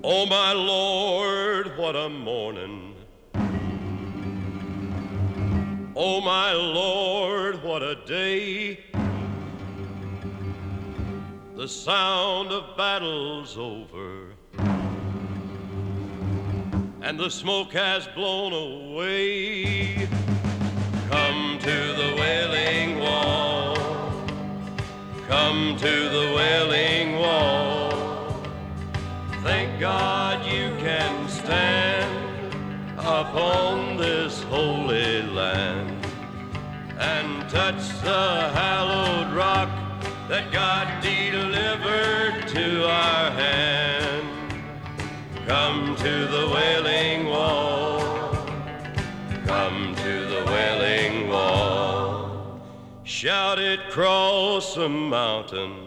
Oh, my Lord, what a morning. Oh, my Lord, what a day. The sound of battle's over, and the smoke has blown away. Come to the Wailing Wall. Come to the Wailing Wall. Thank God you can stand upon this holy land and touch the hallowed rock that God delivered to our hand. Come to the Wailing Wall. Come to the Wailing Wall. Shout it, cross the mountain.